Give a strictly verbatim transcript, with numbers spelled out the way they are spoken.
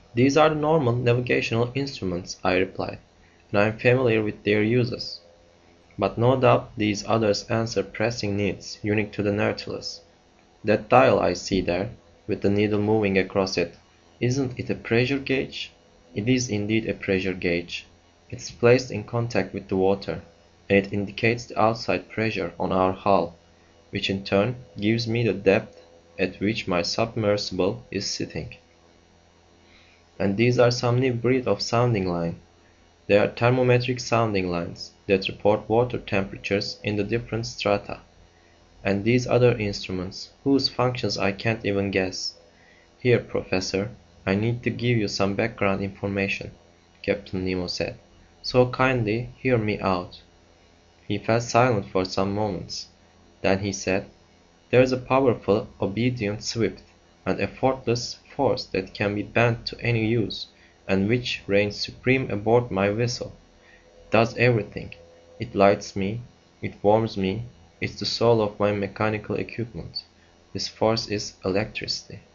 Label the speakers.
Speaker 1: "These are the normal navigational instruments," I replied, "and I am familiar with their uses. But no doubt these others answer pressing needs unique to the Nautilus. That dial I see there, with the needle moving across it, isn't it a pressure gauge?" It is indeed a pressure gauge. It is placed in contact with the water, and it indicates the outside pressure on our hull, which in turn gives me the depth at which my submersible is sitting. And these are some new breed of sounding line. They are thermometric sounding lines that report water temperatures in the different strata. And these other instruments, whose functions I can't even guess. Here, Professor, I need to give you some background information," Captain Nemo said, "so kindly hear me out." He fell silent for some moments. Then he said, "There's a powerful, obedient Swift, an effortless force that can be bent to any use, and which reigns supreme aboard my vessel. It does everything. It lights me, it warms me, it's the soul of my mechanical equipment. This force is electricity."